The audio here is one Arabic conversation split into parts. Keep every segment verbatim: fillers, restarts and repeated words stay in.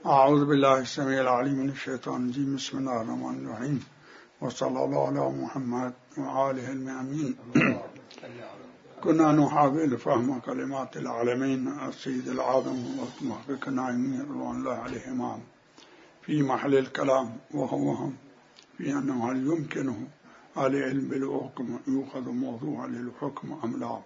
أعوذ بالله السميع العليم من الشيطان الرجيم. بسم الله الرحمن الرحيم، وصلى الله على محمد وآله المأمين. كنا نحاول فهم كلمات العالمين السيد العظم والمحقق النعيمي رضوان الله عليهما في محل الكلام، وهو في أنه هل يمكنه العلم بالحكم يؤخذ موضوعا للحكم أم لا.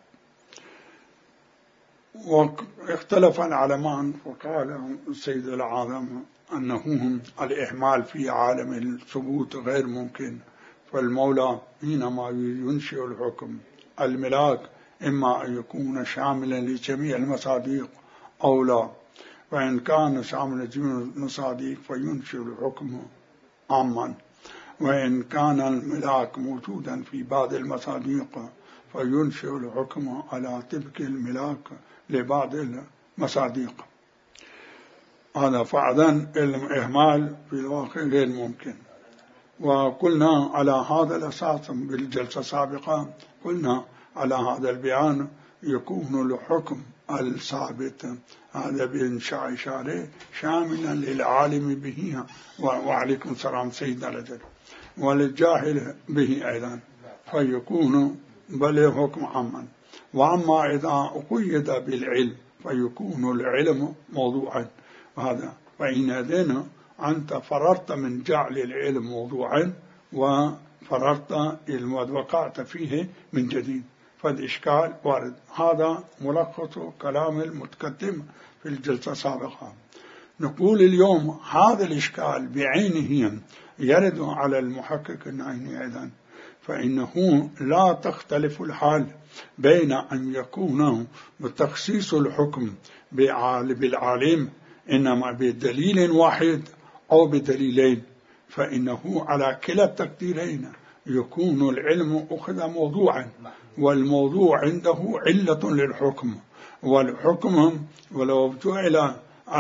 واختلف العلمان، فقال السيد العظم أنه الإهمال في عالم الثبوت غير ممكن، فالمولى حينما ينشئ الحكم الملاك إما أن يكون شاملا لجميع المصادق أو لا، وإن كان شاملا لجميع المصادق فينشئ الحكم عاما، وإن كان الملاك موجودا في بعض المصادق فينشئ الحكم على طبق الملاك لبعض المصادق. هذا فعلا الإهمال في الواقع غير ممكن. وقلنا على هذا الأساس بالجلسة السابقة، قلنا على هذا البيان يكون الحكم الثابت هذا بإنشاء شارع شاملا للعالم به وعليكم السلام سيدنا رجل وللجاهل به أيضا، فيكون بل حكم عاما. وأما إذا أقيد بالعلم فيكون العلم موضوعا، وهذا فإن أذن أنت فررت من جعل العلم موضوعا وفررت وقعت فيه من جديد، فالإشكال وارد. هذا ملخص كلام المتقدم في الجلسة السابقة. نقول اليوم هذا الإشكال بعينه يرد على المحقق النعيمي أيضا، فإنه لا تختلف الحال بين أن يكون بتخصيص الحكم بالعالم إنما بدليل واحد أو بدليلين، فإنه على كلا التقديرين يكون العلم أخذ موضوعا، والموضوع عنده علة للحكم، والحكم ولو جعل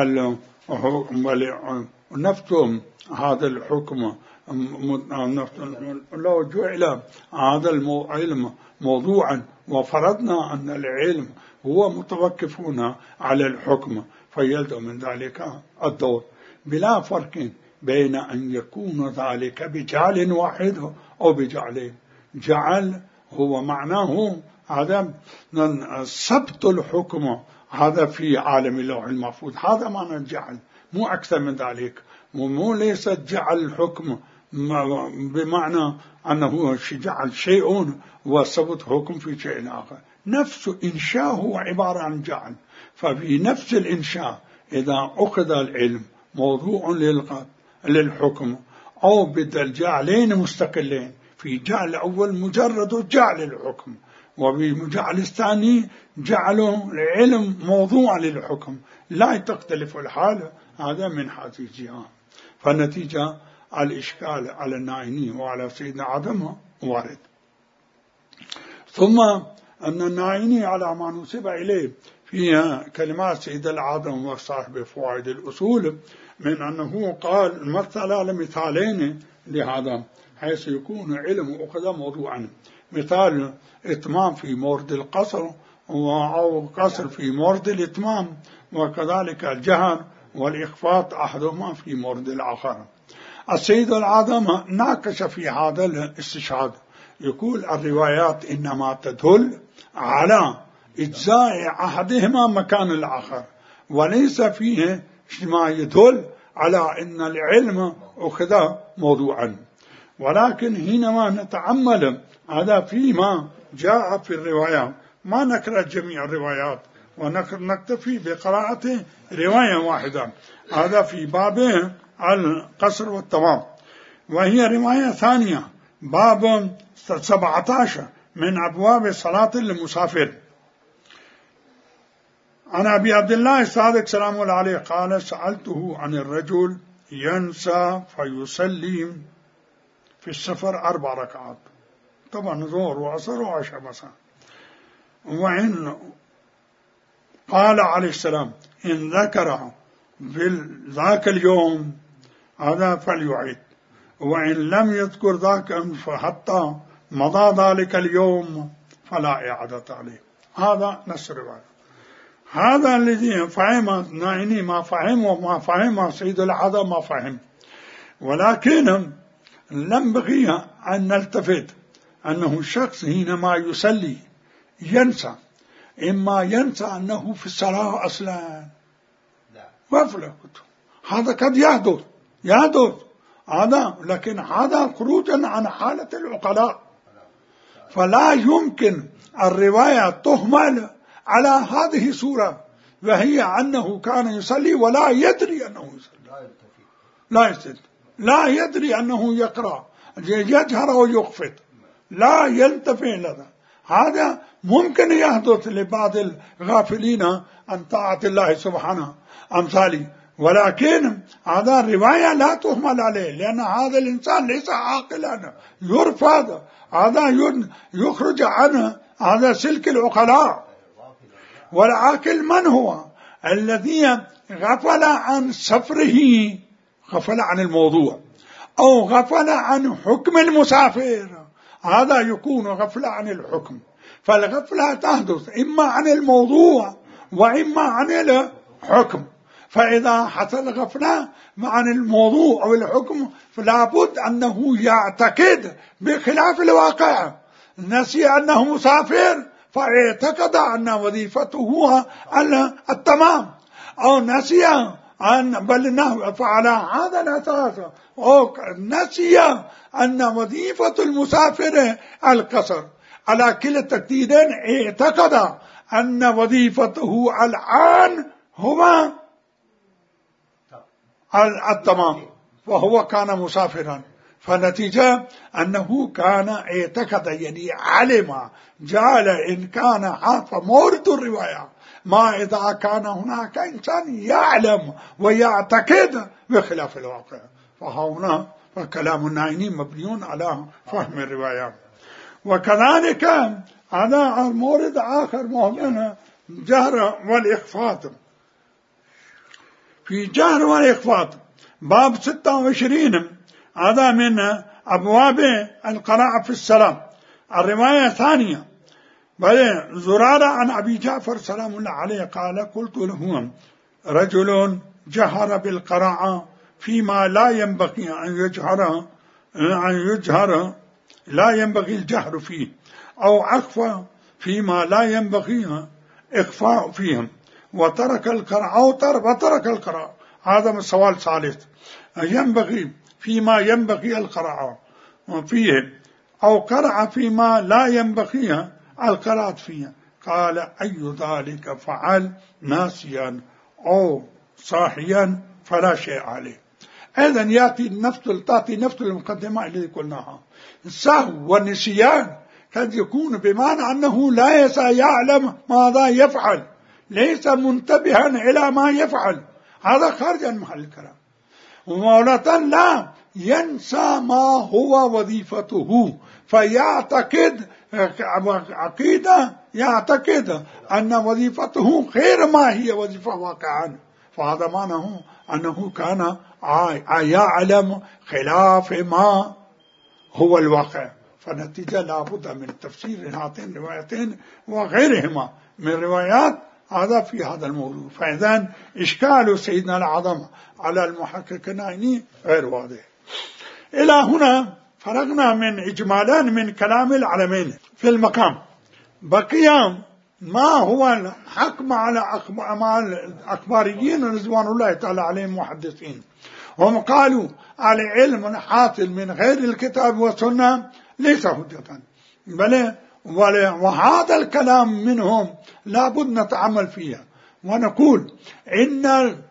نفسهم هذا الحكم لو جعل هذا العلم موضوعا وفرضنا أن العلم هو متوقفون على الحكم فيلزم من ذلك الدور، بلا فرق بين أن يكون ذلك بجعل واحد أو بجعلين. جعل هو معناه هذا ثبت الحكم، هذا في عالم اللوح المحفوظ، هذا معنى الجعل، مو أكثر من ذلك. ومو ليس جعل الحكم بمعنى أنه جعل شيء وثبت حكم في شيء آخر. نفس إنشاء هو عبارة عن جعل، ففي نفس الإنشاء إذا أخذ العلم موضوع للحكم أو بدل جعلين مستقلين، في جعل أول مجرد جعل الحكم، وفي جعل الثاني جعل العلم موضوع للحكم، لا تختلف الحال. هذا من هذه الجهة، فالنتيجة الإشكال على النعيمي وعلى سيدنا عظم وارد. ثم أن النعيمي على ما نسب إليه فيها كلمات سيد العظم وصاحب فوائد الأصول من أنه قال مثل على مثالين لهذا، حيث يكون علم أخذ موضوعا، مثال إتمام في مورد القصر أو قصر في مورد الإتمام، وكذلك الجهر والإخفاء أحدهما في مورد الآخر. السيد العظم ناقش في هذا الاستشهاد، يقول الروايات إنما تدل على إجزاء أحدهما مكان الآخر، وليس فيه ما يدل على أن العلم أخذ موضوعا. ولكن حينما نتأمل هذا فيما جاء في الروايات، ما نقرأ جميع الروايات ونكتفي بقراءة رواية واحدة، هذا في باب القصر والتمام. وهي رواية ثانية باب سبعة عشر من أبواب صلاة المسافر، عن أبي عبد الله الصادق سلام الله عليه قال سألته عن الرجل ينسى فيسلم في السفر أربع ركعات، طبعا ظهر وعصر وعشاء مساء، وإن قال عليه السلام إن ذكره في ذاك اليوم هذا فليعيد، وإن لم يذكر ذاك فحتى مضى ذلك اليوم فلا إعادة عليه. هذا نص الرواية. هذا الذي فهم نايني ما فهم، وما فهم سيد العظم ما فهم. ولكن لم بغي أن نلتفت أنه الشخص حينما يصلي ينسى، إما ينسى أنه في الصلاة أصلا غفلة، هذا قد يحدث يحدث هذا، لكن هذا خروجا عن حالة العقلاء، فلا يمكن الرواية تهمل على هذه الصورة، وهي أنه كان يصلي ولا يدري أنه يصلي، لا يستطيع، لا يدري أنه يقرأ، يجهر ويخفت، لا يلتفت لذا. هذا ممكن يحدث لبعض الغافلين عن طاعة الله سبحانه أمثالي، ولكن هذا الرواية لا تهمل عليه، لأن هذا الإنسان ليس عاقلا يرفض، هذا يخرج عنه هذا سلك العقلاء. والعاقل من هو؟ الذي غفل عن سفره، غفل عن الموضوع، أو غفل عن حكم المسافر، هذا يكون غفل عن الحكم. فالغفلة تحدث إما عن الموضوع وإما عن الحكم، فإذا حصل غفلة عن الموضوع أو الحكم فلا بد أنه يعتقد بخلاف الواقع. نسي أنه مسافر فاعتقد أن وظيفته التمام، أو نسي أن بل فعلى هذا الأساس أو نسي أن وظيفة المسافر القصر، على كلا التقديرين اعتقد أن وظيفته الآن هو التمام، وهو كان مسافرا، فنتيجة أنه كان اعتقد، يعني علم، جعل إن كان عارف مورد الرواية، ما إذا كان هناك إنسان يعلم ويعتقد بخلاف الواقع. فهنا فكلام النايني مبني على فهم الرواية. وكذلك هذا المورد آخر مهم، جهر والإخفاض. في جهر والإخفاض باب ستة وعشرين، هذا من أبواب القراءة في السلام. الرواية الثانية بل زرارة عن أبي جعفر سلام الله عليه قال قلت له رجل جهر بالقراءة فيما لا ينبغي أن يجهر أن يجهر لا ينبغي الجهر فيه، أو أخفى فيما لا ينبغي إخفاء فيهم، وترك القراءة وترك القراءة. هذا من السؤال الثالث، ينبغي فيما ينبغي القراءة فيه، أو قرأ فيما لا ينبغي القراءة فيه. قال أي ذلك فعل ناسيا أو صاحيا فلا شيء عليه. إذن يأتي نفس تأتي نفس المقدمة التي قلناها. السهو والنسيان قد يكون بمعنى أنه لا يعلم ماذا يفعل، ليس منتبها إلى ما يفعل، هذا خارج عن محل الكلام. ومولة لا ينسى ما هو وظيفته، فيعتقد عقيدة يعتقد أن وظيفته غير ما هي وظيفة واقعا، فهذا معناه أنه كان يعلم خلاف ما هو الواقع. فنتيجة لابد من تفسير هاتين الروايتين وغيرهما من روايات هذا في هذا الموضوع. فإذن إشكال سيدنا العظم على المحقق النايني غير واضح. إلى هنا فرغنا من إجمالان من كلام العلمين في المقام. بقي ما هو الحكم على الأخباريين رضوان الله تعالى عليهم محدثين. هم قالوا على علم حاصل من غير الكتاب والسنة ليس حجة، بل وهذا الكلام منهم لابد نتعامل فيها ونقول إن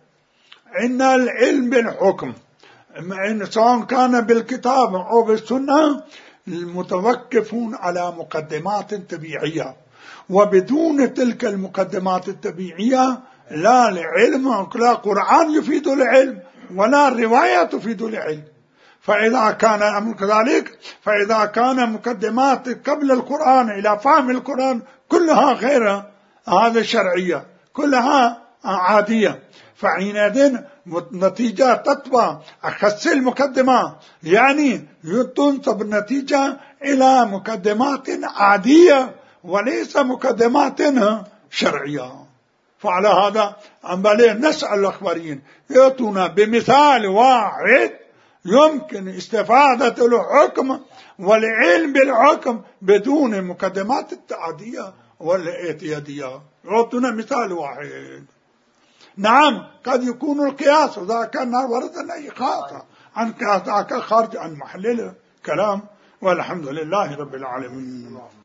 إن العلم بالحكم سواء كان بالكتاب أو بالسنة المتوقفون على مقدمات طبيعية، وبدون تلك المقدمات الطبيعية لا العلم، لا قرآن يفيد العلم ولا الرواية تفيد العلم. فإذا كان أمر كذلك، فإذا كان مقدمات قبل القرآن إلى فهم القرآن كلها غير هذا الشرعية، كلها عادية، فحينئذ نتيجة تتبع أخص المقدمة، يعني تنسب النتيجة إلى مقدمات عادية وليس مقدمات شرعية. فعلى هذا عمالين نسأل الأخباريين يأتونا بمثال واحد يمكن استفادة الحكم والعلم بالحكم بدون مقدمات التعدية والاعتيادية. يأتونا مثال واحد. نعم قد يكون القياس إذا كان ورد أي خاطئ عن خارج عن محل الكلام، والحمد لله رب العالمين.